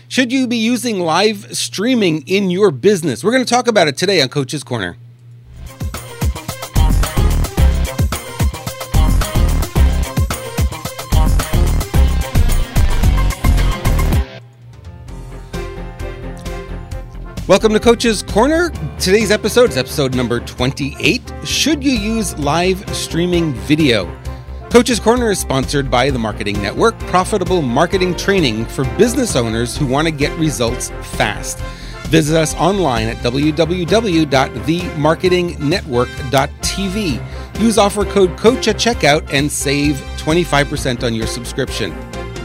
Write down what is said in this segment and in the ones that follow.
Should you be using live streaming in your business? We're going to talk about it today on Coach's Corner. Welcome to Coach's Corner. Today's episode is episode number 28. Should you use live streaming video? Coach's Corner is sponsored by The Marketing Network, profitable marketing training for business owners who want to get results fast. Visit us online at www.themarketingnetwork.tv. Use offer code COACH at checkout and save 25% on your subscription.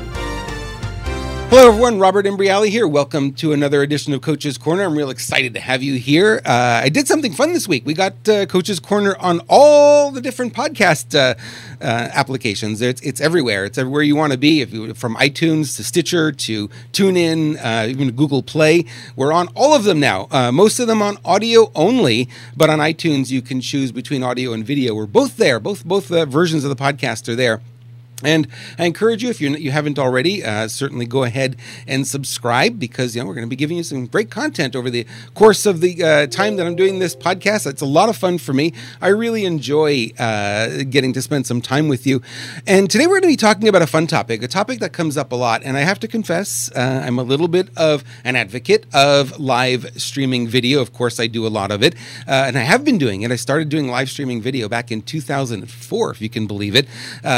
Hello everyone, Robert Imbriali here. Welcome to another edition of Coach's Corner. I'm real excited to have you here. I did something fun this week. We got Coach's Corner on all the different podcast applications. It's everywhere. It's everywhere you want to be. From iTunes to Stitcher to TuneIn, even Google Play. We're on all of them now. Most of them on audio only, but on iTunes you can choose between audio and video. We're both there. Both versions of the podcast are there. And I encourage you, if you haven't already, certainly go ahead and subscribe because we're going to be giving you some great content over the course of the time that I'm doing this podcast. It's a lot of fun for me. I really enjoy getting to spend some time with you. And today we're going to be talking about a fun topic, a topic that comes up a lot. And I have to confess, I'm a little bit of an advocate of live streaming video. Of course, I do a lot of it, and I have been doing it. I started doing live streaming video back in 2004, if you can believe it,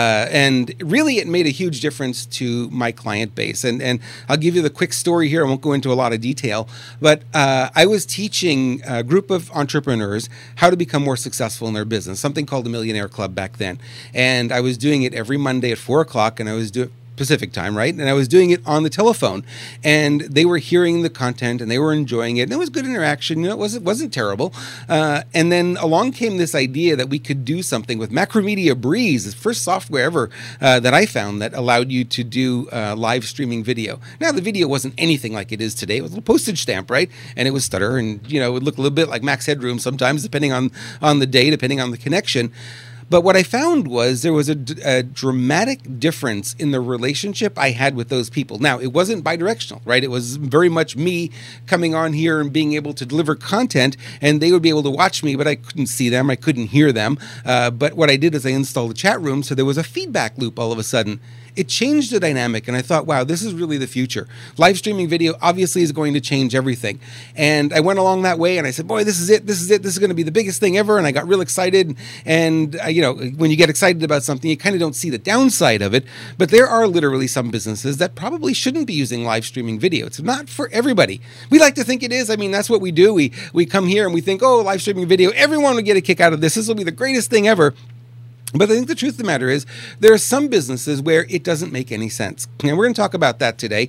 and really, it made a huge difference to my client base. And I'll give you the quick story here. I won't go into a lot of detail. But I was teaching a group of entrepreneurs how to become more successful in their business, something called the Millionaire Club back then. And I was doing it every Monday at 4 o'clock, and I was doing Pacific time, right? And I was doing it on the telephone, and they were hearing the content and they were enjoying it. And it was good interaction. It wasn't terrible. And then along came this idea that we could do something with Macromedia Breeze, the first software ever that I found that allowed you to do live streaming video. Now, the video wasn't anything like it is today. It was a little postage stamp, right? And it would stutter, and it would look a little bit like Max Headroom sometimes, depending on the day, depending on the connection. But what I found was there was a dramatic difference in the relationship I had with those people. Now, it wasn't bidirectional, right? It was very much me coming on here and being able to deliver content, and they would be able to watch me, but I couldn't see them. I couldn't hear them. But what I did is I installed a chat room, so there was a feedback loop all of a sudden. It changed the dynamic, and I thought, wow, this is really the future. Live streaming video obviously is going to change everything. And I went along that way, and I said, boy, this is it. This is going to be the biggest thing ever. And I got real excited. And, when you get excited about something, you kind of don't see the downside of it. But there are literally some businesses that probably shouldn't be using live streaming video. It's not for everybody. We like to think it is. I mean, that's what we do. We come here and we think, oh, live streaming video, everyone will get a kick out of this. This will be the greatest thing ever. But I think the truth of the matter is there are some businesses where it doesn't make any sense. And we're going to talk about that today.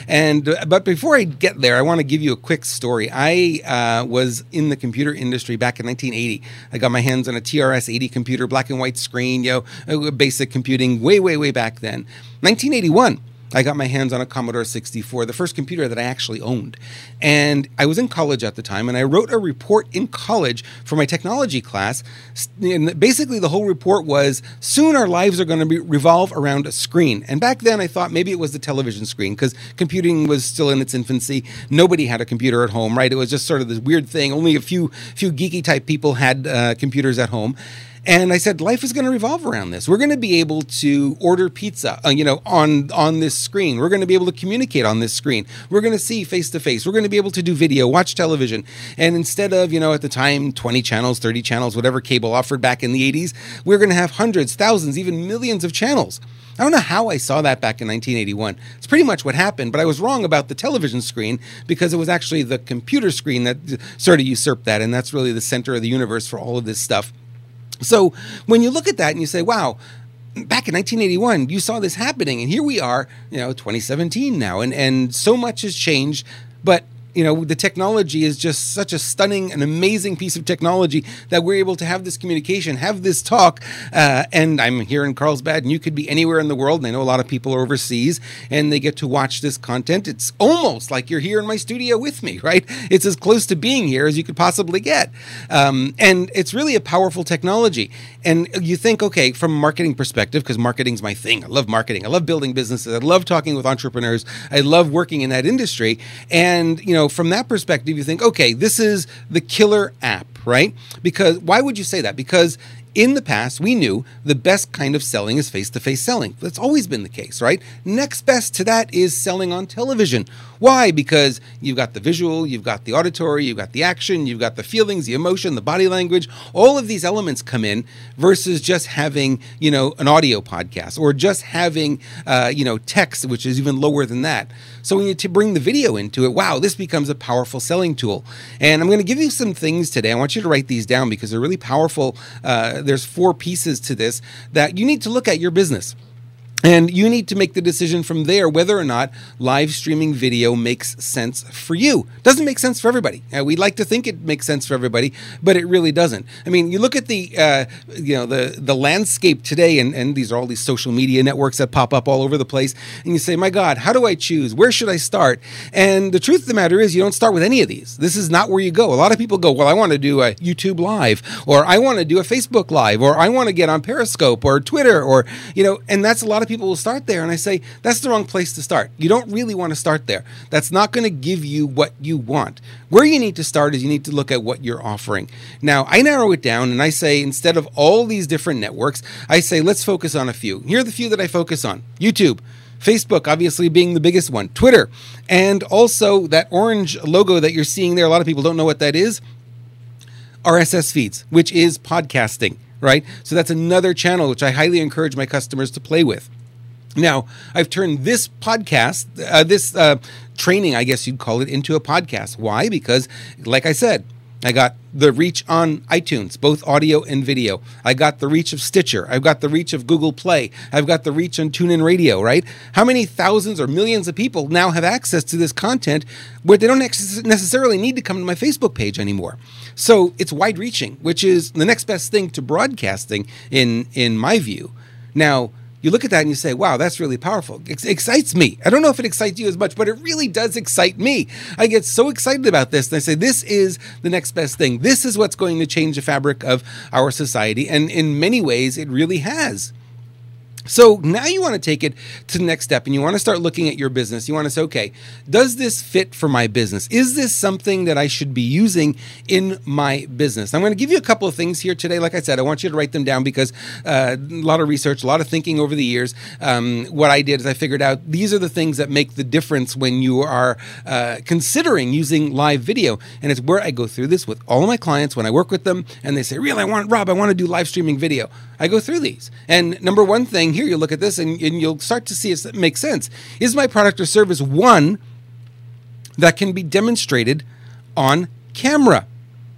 But before I get there, I want to give you a quick story. I was in the computer industry back in 1980. I got my hands on a TRS-80 computer, black and white screen, basic computing way, way, way back then. 1981. I got my hands on a Commodore 64, the first computer that I actually owned. And I was in college at the time, and I wrote a report in college for my technology class. And basically, the whole report was, soon our lives are going to revolve around a screen. And back then, I thought maybe it was the television screen, because computing was still in its infancy. Nobody had a computer at home, right? It was just sort of this weird thing. Only a few geeky type people had computers at home. And I said, life is going to revolve around this. We're going to be able to order pizza, on this screen. We're going to be able to communicate on this screen. We're going to see face to face. We're going to be able to do video, watch television. And instead of, at the time, 20 channels, 30 channels, whatever cable offered back in the 80s, we're going to have hundreds, thousands, even millions of channels. I don't know how I saw that back in 1981. It's pretty much what happened, but I was wrong about the television screen because it was actually the computer screen that sort of usurped that. And that's really the center of the universe for all of this stuff. So when you look at that and you say, wow, back in 1981, you saw this happening, and here we are, 2017 now, and so much has changed, but the technology is just such a stunning and amazing piece of technology that we're able to have this communication, have this talk. And I'm here in Carlsbad, and you could be anywhere in the world. And I know a lot of people are overseas, and they get to watch this content. It's almost like you're here in my studio with me, right? It's as close to being here as you could possibly get. And it's really a powerful technology. And you think, okay, from a marketing perspective, because marketing's my thing. I love marketing. I love building businesses. I love talking with entrepreneurs. I love working in that industry. And, from that perspective, you think, okay, this is the killer app, right? Because why would you say that? Because in the past, we knew the best kind of selling is face-to-face selling. That's always been the case, right? Next best to that is selling on television. Why? Because you've got the visual, you've got the auditory, you've got the action, you've got the feelings, the emotion, the body language. All of these elements come in versus just having, an audio podcast or just having, text, which is even lower than that. So when you bring the video into it, wow, this becomes a powerful selling tool. And I'm going to give you some things today. I want you to write these down because they're really powerful. There's 4 pieces to this that you need to look at your business. And you need to make the decision from there whether or not live streaming video makes sense for you. Doesn't make sense for everybody. We like to think it makes sense for everybody, but it really doesn't. I mean, you look at the landscape today, and these are all these social media networks that pop up all over the place, and you say, my God, how do I choose? Where should I start? And the truth of the matter is you don't start with any of these. This is not where you go. A lot of people go, well, I want to do a YouTube Live, or I want to do a Facebook Live, or I want to get on Periscope or Twitter, or, and that's a lot of people will start there. And I say, that's the wrong place to start. You don't really want to start there. That's not going to give you what you want. Where you need to start is you need to look at what you're offering. Now, I narrow it down and I say, instead of all these different networks, I say, let's focus on a few. Here are the few that I focus on. YouTube, Facebook, obviously being the biggest one, Twitter, and also that orange logo that you're seeing there. A lot of people don't know what that is. RSS feeds, which is podcasting, right? So that's another channel which I highly encourage my customers to play with. Now, I've turned this podcast, this training, I guess you'd call it, into a podcast. Why? Because, like I said, I got the reach on iTunes, both audio and video. I got the reach of Stitcher. I've got the reach of Google Play. I've got the reach on TuneIn Radio, right? How many thousands or millions of people now have access to this content where they don't necessarily need to come to my Facebook page anymore? So it's wide-reaching, which is the next best thing to broadcasting in my view. Now, you look at that and you say, wow, that's really powerful. It excites me. I don't know if it excites you as much, but it really does excite me. I get so excited about this. And I say, this is the next best thing. This is what's going to change the fabric of our society. And in many ways, it really has. So now you want to take it to the next step and you want to start looking at your business. You want to say, okay, does this fit for my business? Is this something that I should be using in my business? I'm going to give you a couple of things here today. Like I said, I want you to write them down because a lot of research, a lot of thinking over the years. What I did is I figured out these are the things that make the difference when you are considering using live video. And it's where I go through this with all of my clients when I work with them and they say, Rob, I want to do live streaming video. I go through these. And number one thing here, you look at this and you'll start to see it make sense. Is my product or service one that can be demonstrated on camera?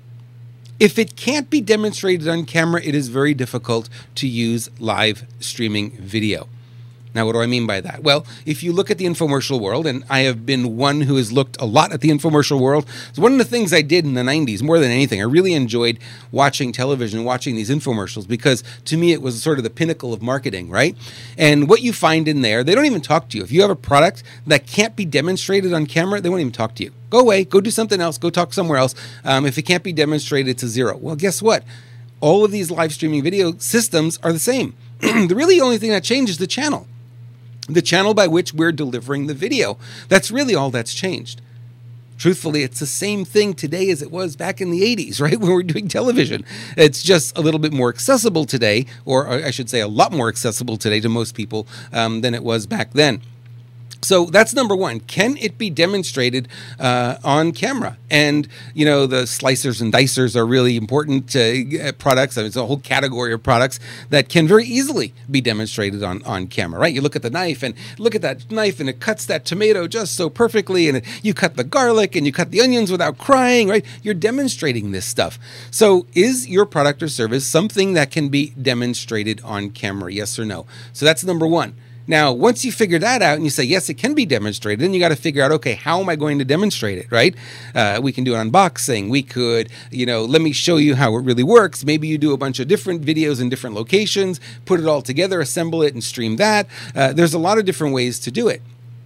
If it can't be demonstrated on camera, it is very difficult to use live streaming video. Now, what do I mean by that? Well, if you look at the infomercial world, and I have been one who has looked a lot at the infomercial world, so one of the things I did in the 90s, more than anything, I really enjoyed watching television, watching these infomercials, because to me it was sort of the pinnacle of marketing, right? And what you find in there, they don't even talk to you. If you have a product that can't be demonstrated on camera, they won't even talk to you. Go away, go do something else, go talk somewhere else. If it can't be demonstrated, it's a zero. Well, guess what? All of these live streaming video systems are the same. The really only thing that changes is the channel. The channel by which we're delivering the video. That's really all that's changed. Truthfully, it's the same thing today as it was back in the 80s, right? When we were doing television. It's just a little bit more accessible today, or I should say a lot more accessible today to most people than it was back then. So that's number one. Can it be demonstrated on camera? And, you know, the slicers and dicers are really important products. I mean, it's a whole category of products that can very easily be demonstrated on camera, right? You look at the knife and look at that knife and it cuts that tomato just so perfectly. And you cut the garlic and you cut the onions without crying, right? You're demonstrating this stuff. So is your product or service something that can be demonstrated on camera? Yes or no? So that's number one. Now, once you figure that out and you say, yes, it can be demonstrated, then you got to figure out, okay, how am I going to demonstrate it, right? We can do an unboxing. We could, let me show you how it really works. Maybe you do a bunch of different videos in different locations, put it all together, assemble it, and stream that. There's a lot of different ways to do it.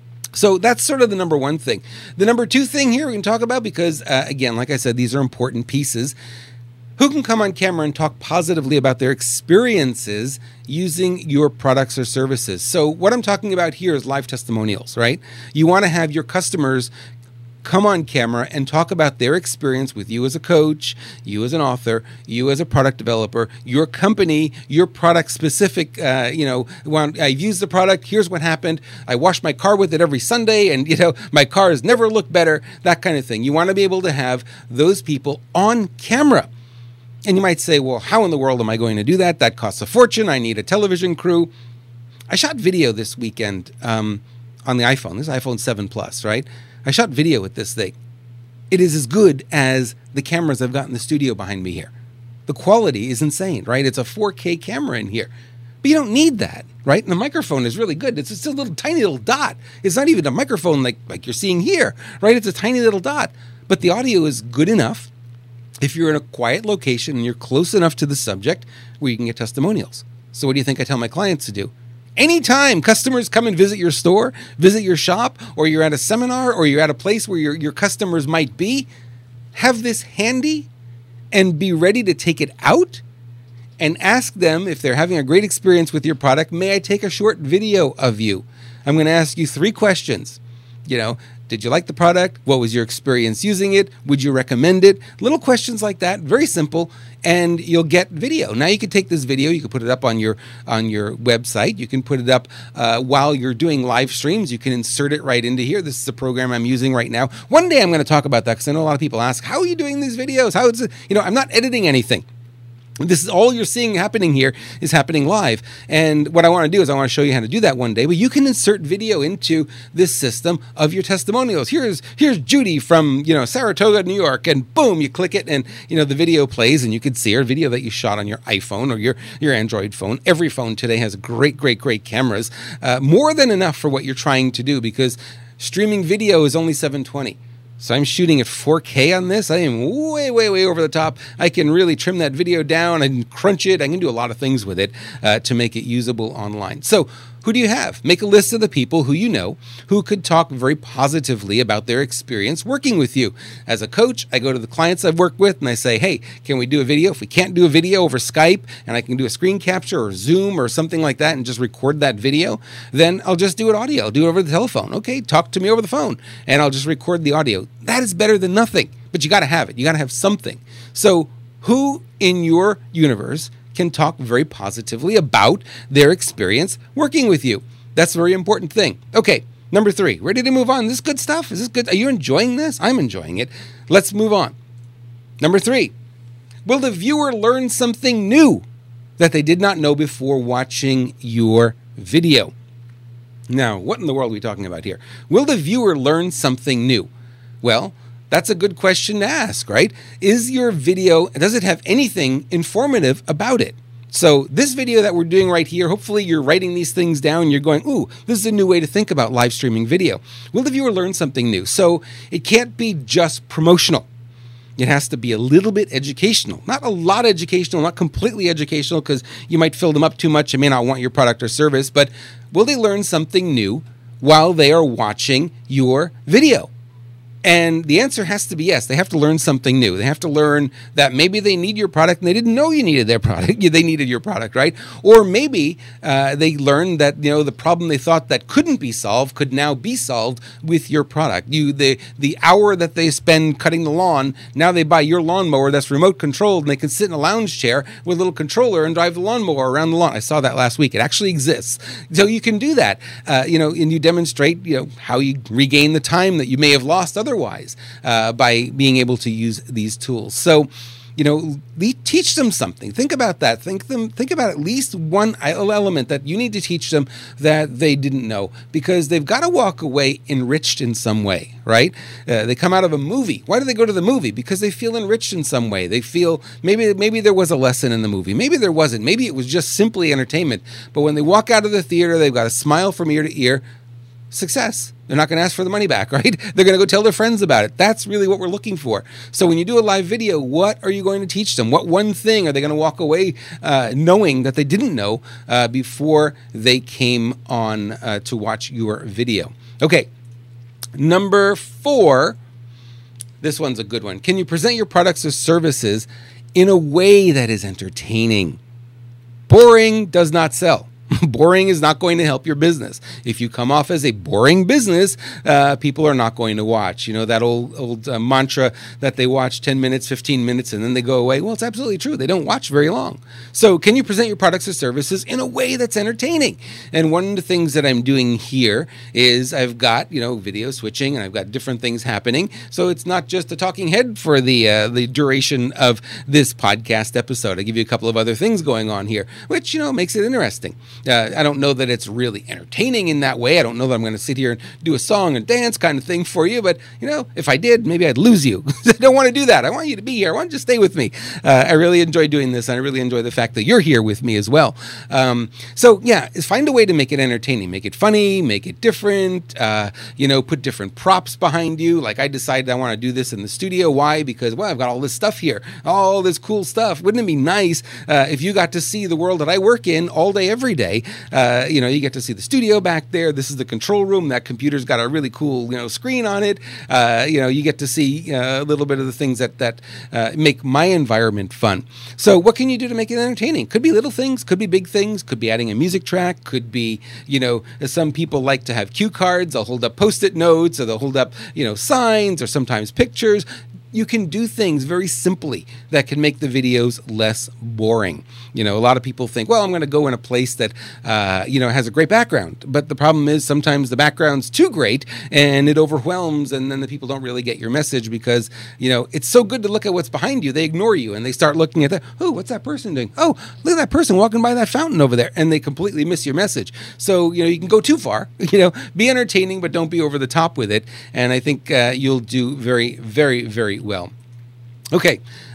So that's sort of the number one thing. The number two thing here we can talk about, because again, like I said, these are important pieces. Who can come on camera and talk positively about their experiences using your products or services? So what I'm talking about here is live testimonials, right? You want to have your customers come on camera and talk about their experience with you as a coach, you as an author, you as a product developer, your company, your product specific, when I've used the product, here's what happened. I wash my car with it every Sunday and, my car has never looked better, that kind of thing. You want to be able to have those people on camera. And you might say, well, how in the world am I going to do that? That costs a fortune. I need a television crew. I shot video this weekend on the iPhone. This is iPhone 7 Plus, right? I shot video with this thing. It is as good as the cameras I've got in the studio behind me here. The quality is insane, right? It's a 4K camera in here. But you don't need that, right? And the microphone is really good. It's just a little tiny little dot. It's not even a microphone like you're seeing here, right? It's a tiny little dot. But the audio is good enough if you're in a quiet location and you're close enough to the subject where you can get testimonials. So what do you think I tell my clients to do? Anytime customers come and visit your store, visit your shop, or you're at a seminar, or you're at a place where your customers might be, have this handy and be ready to take it out and ask them if they're having a great experience with your product. May I take a short video of you? I'm going to ask you 3 questions. Did you like the product? What was your experience using it? Would you recommend it? Little questions like that, very simple, and you'll get video. Now you can take this video, you can put it up on your website. You can put it up while you're doing live streams. You can insert it right into here. This is a program I'm using right now. One day I'm going to talk about that because I know a lot of people ask, how are you doing these videos? How is it? I'm not editing anything. This is all you're seeing happening here is happening live. And what I want to do is I want to show you how to do that one day. But you can insert video into this system of your testimonials. Here's Judy from Saratoga, New York, and boom, you click it, and the video plays, and you can see her video that you shot on your iPhone or your Android phone. Every phone today has great cameras, more than enough for what you're trying to do, because streaming video is only 720. So I'm shooting at 4K on this. I am way over the top. I can really trim that video down and crunch it. I can do a lot of things with it to make it usable online. So who do you have? Make a list of the people who you know who could talk very positively about their experience working with you. As a coach, I go to the clients I've worked with and I say, hey, can we do a video? If we can't do a video over Skype and I can do a screen capture or Zoom or something like that and just record that video, then I'll just do it audio. I'll do it over the telephone. Okay, talk to me over the phone and I'll just record the audio. That is better than nothing, but you got to have it. You got to have something. So who in your universe can talk very positively about their experience working with you? That's a very important thing. Okay, number 3, ready to move on? This is good stuff? Is this good? Are you enjoying this? I'm enjoying it. Let's move on. Number 3, will the viewer learn something new that they did not know before watching your video? Now, what in the world are we talking about here? Will the viewer learn something new? Well, that's a good question to ask, right? Is your video, does it have anything informative about it? So this video that we're doing right here, hopefully you're writing these things down and you're going, ooh, this is a new way to think about live streaming video. Will the viewer learn something new? So it can't be just promotional. It has to be a little bit educational. Not a lot educational, not completely educational, because you might fill them up too much and may not want your product or service, but will they learn something new while they are watching your video? And the answer has to be yes. They have to learn something new. They have to learn that maybe they need your product and they didn't know you needed their product. They needed your product, right? Or maybe they learned that the problem they thought that couldn't be solved could now be solved with your product. The hour that they spend cutting the lawn, now they buy your lawnmower that's remote controlled and they can sit in a lounge chair with a little controller and drive the lawnmower around the lawn. I saw that last week. It actually exists. So you can do that, and you demonstrate how you regain the time that you may have lost otherwise by being able to use these tools. So teach them something. Think about that. Think about at least one element that you need to teach them that they didn't know, because they've got to walk away enriched in some way, right? They come out of a movie. Why do they go to the movie? Because they feel enriched in some way. They feel maybe there was a lesson in the movie. Maybe there wasn't. Maybe it was just simply entertainment. But when they walk out of the theater, they've got a smile from ear to ear. Success. They're not going to ask for the money back, right? They're going to go tell their friends about it. That's really what we're looking for. So when you do a live video, what are you going to teach them? What one thing are they going to walk away knowing that they didn't know before they came on to watch your video? Okay, number 4. This one's a good one. Can you present your products or services in a way that is entertaining? Boring does not sell. Boring is not going to help your business. If you come off as a boring business, people are not going to watch. That old mantra that they watch 10 minutes, 15 minutes, and then they go away. Well, it's absolutely true. They don't watch very long. So can you present your products or services in a way that's entertaining? And one of the things that I'm doing here is I've got, video switching, and I've got different things happening. So it's not just a talking head for the duration of this podcast episode. I give you a couple of other things going on here, which, makes it interesting. I don't know that it's really entertaining in that way. I don't know that I'm going to sit here and do a song and dance kind of thing for you. But, if I did, maybe I'd lose you. I don't want to do that. I want you to be here. I want you to stay with me. I really enjoy doing this. And I really enjoy the fact that you're here with me as well. Find a way to make it entertaining. Make it funny. Make it different. Put different props behind you. Like I decided I want to do this in the studio. Why? Because, I've got all this stuff here. All this cool stuff. Wouldn't it be nice if you got to see the world that I work in all day, every day? You get to see the studio back there. This is the control room. That computer's got a really cool, screen on it. You get to see a little bit of the things that make my environment fun. So what can you do to make it entertaining? Could be little things, could be big things, could be adding a music track, could be, some people like to have cue cards. They'll hold up Post-it notes, or they'll hold up, signs, or sometimes pictures. You can do things very simply that can make the videos less boring. A lot of people think, I'm going to go in a place that, has a great background. But the problem is sometimes the background's too great and it overwhelms, and then the people don't really get your message because, it's so good to look at what's behind you. They ignore you and they start looking at that. Oh, what's that person doing? Oh, look at that person walking by that fountain over there. And they completely miss your message. So, you can go too far, be entertaining, but don't be over the top with it. And I think you'll do very, very, very well. Okay.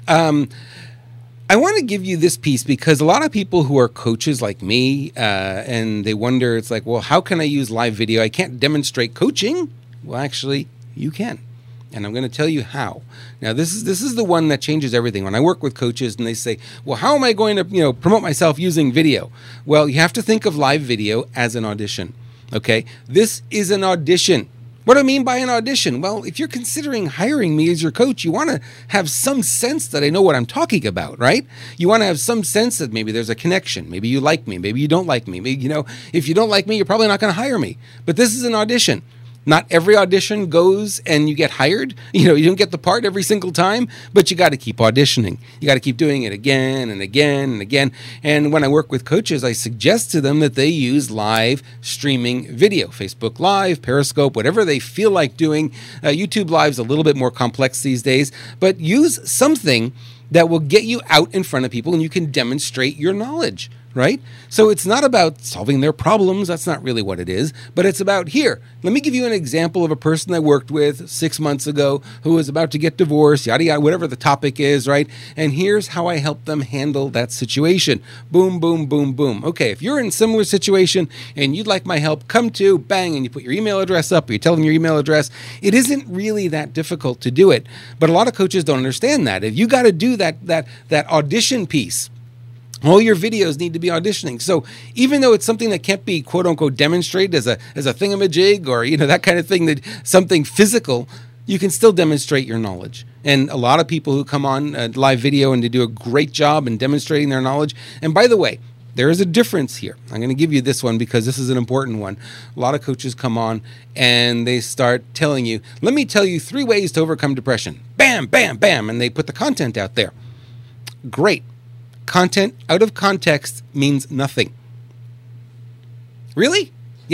I want to give you this piece because a lot of people who are coaches like me, and they wonder, it's like, how can I use live video? I can't demonstrate coaching. Well, actually, you can. And I'm going to tell you how. Now, this is the one that changes everything. When I work with coaches and they say, how am I going to, promote myself using video? Well, you have to think of live video as an audition. Okay. This is an audition. What do I mean by an audition? Well, if you're considering hiring me as your coach, you want to have some sense that I know what I'm talking about, right? You want to have some sense that maybe there's a connection. Maybe you like me. Maybe you don't like me. Maybe, if you don't like me, you're probably not going to hire me. But this is an audition. Not every audition goes and you get hired. You don't get the part every single time, but you got to keep auditioning. You got to keep doing it again and again and again. And when I work with coaches, I suggest to them that they use live streaming video, Facebook Live, Periscope, whatever they feel like doing. YouTube Live's a little bit more complex these days, but use something that will get you out in front of people and you can demonstrate your knowledge. Right? So it's not about solving their problems. That's not really what it is. But it's about, here, let me give you an example of a person I worked with 6 months ago who was about to get divorced, yada, yada, whatever the topic is, right? And here's how I helped them handle that situation. Boom, boom, boom, boom. Okay, if you're in a similar situation and you'd like my help, come to, bang, and you put your email address up, or you tell them your email address. It isn't really that difficult to do it. But a lot of coaches don't understand that. If you got to do that audition piece, all your videos need to be auditioning. So even though it's something that can't be quote unquote demonstrated as a thingamajig or, that kind of thing, that something physical, you can still demonstrate your knowledge. And a lot of people who come on live video and they do a great job in demonstrating their knowledge. And by the way, there is a difference here. I'm going to give you this one because this is an important one. A lot of coaches come on and they start telling you, let me tell you 3 ways to overcome depression. Bam, bam, bam. And they put the content out there. Great. Content out of context means nothing. Really? Yeah.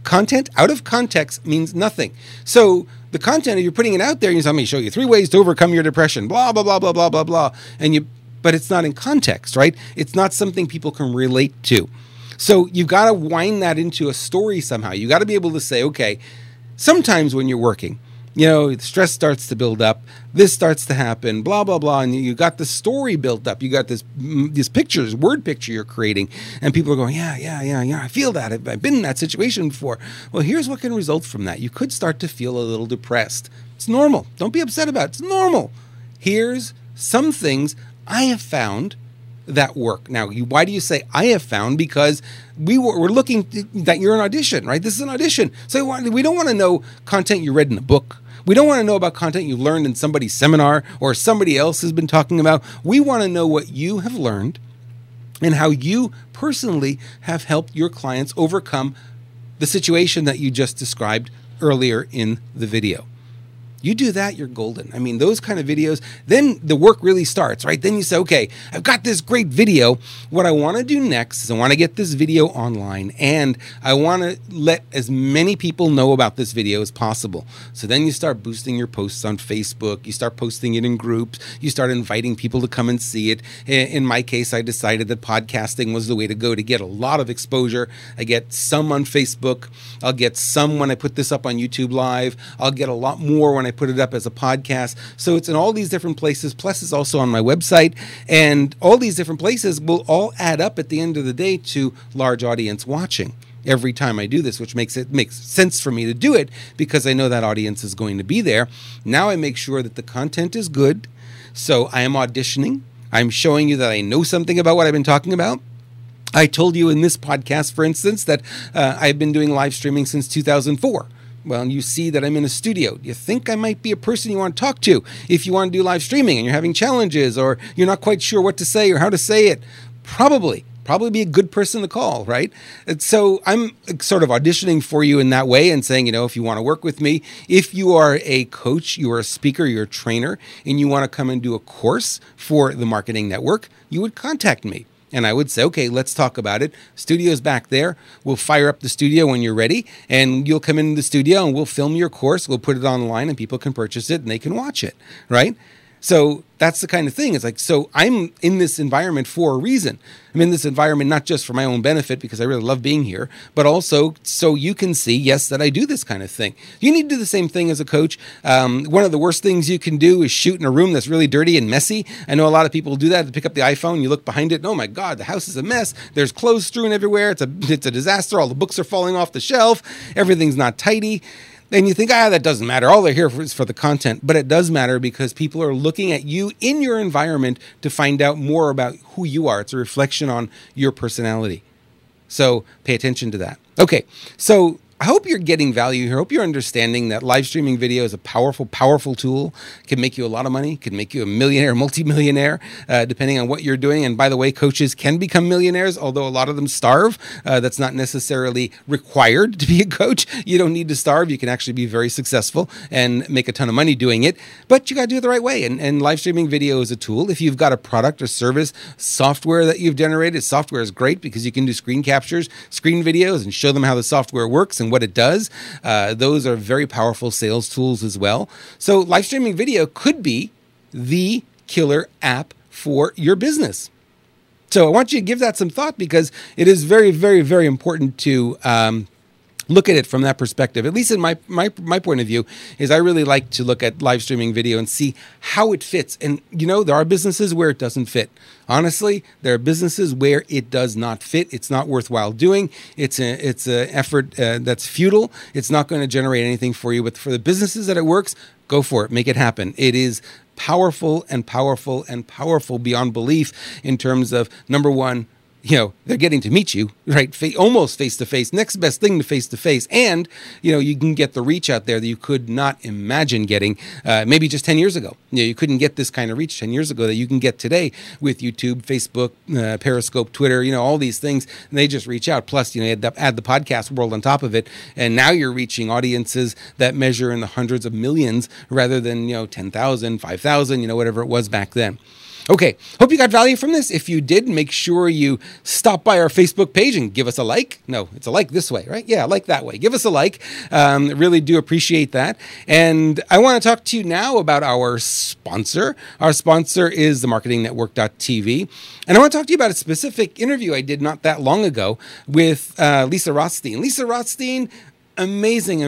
content out of context means nothing. So the content, if you're putting it out there, you say, let me show you 3 ways to overcome your depression, blah, blah, blah, blah, blah, blah, blah. But it's not in context, right? It's not something people can relate to. So you've got to wind that into a story somehow. You got to be able to say, okay, sometimes when you're working, the stress starts to build up, this starts to happen, blah, blah, blah, and you got the story built up. You got this pictures, word picture you're creating, and people are going, yeah, I feel that. I've been in that situation before. Well, here's what can result from that. You could start to feel a little depressed. It's normal. Don't be upset about it. It's normal. Here's some things I have found that work. Now, why do you say I have found? Because we're looking that you're an audition, right? This is an audition. So we don't want to know content you read in a book. We don't want to know about content you learned in somebody's seminar or somebody else has been talking about. We want to know what you have learned and how you personally have helped your clients overcome the situation that you just described earlier in the video. You do that, you're golden. I mean, those kind of videos, then the work really starts, right? Then you say, okay, I've got this great video. What I want to do next is I want to get this video online and I want to let as many people know about this video as possible. So then you start boosting your posts on Facebook. You start posting it in groups. You start inviting people to come and see it. In my case, I decided that podcasting was the way to go to get a lot of exposure. I get some on Facebook. I'll get some when I put this up on YouTube Live. I'll get a lot more when I put it up as a podcast. So it's in all these different places. Plus it's also on my website, and all these different places will all add up at the end of the day to large audience watching every time I do this, which makes sense for me to do it because I know that audience is going to be there. Now I make sure that the content is good. So I am auditioning. I'm showing you that I know something about what I've been talking about. I told you in this podcast, for instance, that I've been doing live streaming since 2004. Well, you see that I'm in a studio. You think I might be a person you want to talk to if you want to do live streaming and you're having challenges or you're not quite sure what to say or how to say it. Probably be a good person to call, right? And so I'm sort of auditioning for you in that way and saying, if you want to work with me, if you are a coach, you are a speaker, you're a trainer, and you want to come and do a course for the Marketing Network, you would contact me. And I would say, okay, let's talk about it. Studio's back there. We'll fire up the studio when you're ready, and you'll come into the studio and we'll film your course. We'll put it online and people can purchase it and they can watch it, right? So that's the kind of thing. It's like, so I'm in this environment for a reason. I'm in this environment not just for my own benefit because I really love being here, but also so you can see, yes, that I do this kind of thing. You need to do the same thing as a coach. One of the worst things you can do is shoot in a room that's really dirty and messy. I know a lot of people do that. They pick up the iPhone, you look behind it, and oh my God, the house is a mess. There's clothes strewn everywhere. It's a disaster. All the books are falling off the shelf. Everything's not tidy. And you think, that doesn't matter. All they're here for is for the content. But it does matter because people are looking at you in your environment to find out more about who you are. It's a reflection on your personality. So pay attention to that. Okay, so I hope you're getting value here. I hope you're understanding that live streaming video is a powerful, powerful tool. It can make you a lot of money. It can make you a millionaire, multimillionaire, depending on what you're doing. And by the way, coaches can become millionaires, although a lot of them starve. That's not necessarily required to be a coach. You don't need to starve. You can actually be very successful and make a ton of money doing it. But you got to do it the right way. And live streaming video is a tool. If you've got a product or service, software that you've generated, software is great because you can do screen captures, screen videos, and show them how the software works and what it does. Those are very powerful sales tools as well. So live streaming video could be the killer app for your business. So I want you to give that some thought because it is very, very, very important to look at it from that perspective. At least in my point of view is I really like to look at live streaming video and see how it fits. And there are businesses where it doesn't fit. Honestly, there are businesses where it does not fit. It's not worthwhile doing. It's an effort that's futile. It's not going to generate anything for you. But for the businesses that it works, go for it. Make it happen. It is powerful and powerful and powerful beyond belief in terms of, number one, they're getting to meet you, right? Almost face to face, next best thing to face to face. And, you can get the reach out there that you could not imagine getting maybe just 10 years ago. You couldn't get this kind of reach 10 years ago that you can get today with YouTube, Facebook, Periscope, Twitter, all these things. And they just reach out. Plus, you add the podcast world on top of it. And now you're reaching audiences that measure in the hundreds of millions rather than, 10,000, 5,000, whatever it was back then. Okay, hope you got value from this. If you did, make sure you stop by our Facebook page and give us a like. No, it's a like this way, right? Yeah, like that way. Give us a like. Really do appreciate that. And I want to talk to you now about our sponsor. Our sponsor is the marketingnetwork.tv. And I want to talk to you about a specific interview I did not that long ago with Lisa Rothstein. Lisa Rothstein, amazing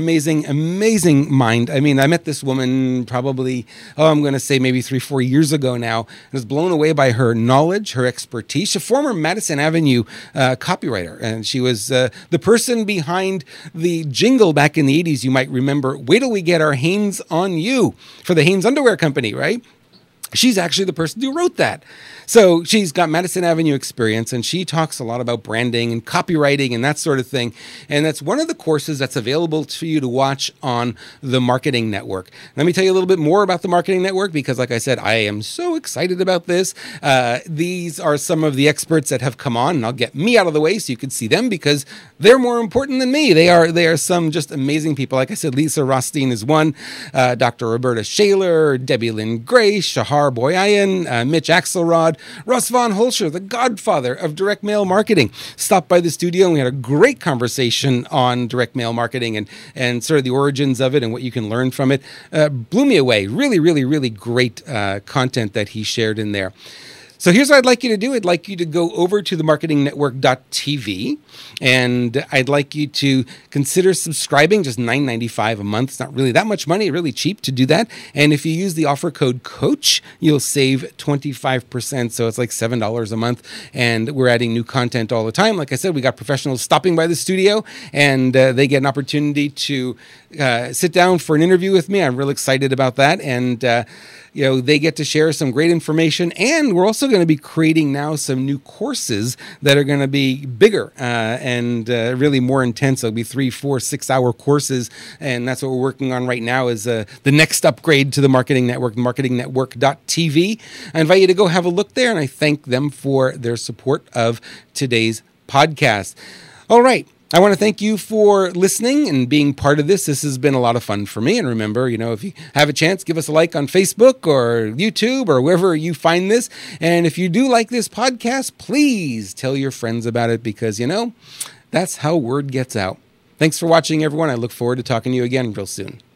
mind. I mean, I met this woman probably, I'm going to say maybe 3-4 years ago now. I was blown away by her knowledge, her expertise. She's a former Madison Avenue copywriter, and she was the person behind the jingle back in the 80s. You might remember, "Wait till we get our Hanes on you," for the Hanes Underwear Company, right? She's actually the person who wrote that. So she's got Madison Avenue experience, and she talks a lot about branding and copywriting and that sort of thing. And that's one of the courses that's available to you to watch on the Marketing Network. Let me tell you a little bit more about the Marketing Network, because like I said, I am so excited about this. These are some of the experts that have come on, and I'll get me out of the way so you can see them, because they're more important than me. They are some just amazing people. Like I said, Lisa Rothstein is one, Dr. Roberta Shaler, Debbie Lynn Grace, Shahar Boyayan, Mitch Axelrod, Russ Von Holscher, the godfather of direct mail marketing, stopped by the studio, and we had a great conversation on direct mail marketing and sort of the origins of it and what you can learn from it. Blew me away. Really great content that he shared in there. So here's what I'd like you to do. I'd like you to go over to the marketingnetwork.tv, and I'd like you to consider subscribing, just $9.95 a month. It's not really that much money, really cheap to do that. And if you use the offer code COACH, you'll save 25%. So it's like $7 a month, and we're adding new content all the time. Like I said, we got professionals stopping by the studio, and they get an opportunity to sit down for an interview with me. I'm real excited about that. And they get to share some great information, and we're also going to be creating now some new courses that are going to be bigger and really more intense. It'll be 3, 4, 6-hour courses, and that's what we're working on right now is the next upgrade to the Marketing Network, marketingnetwork.tv. I invite you to go have a look there, and I thank them for their support of today's podcast. All right. I want to thank you for listening and being part of this. This has been a lot of fun for me. And remember, if you have a chance, give us a like on Facebook or YouTube or wherever you find this. And if you do like this podcast, please tell your friends about it, because, that's how word gets out. Thanks for watching, everyone. I look forward to talking to you again real soon.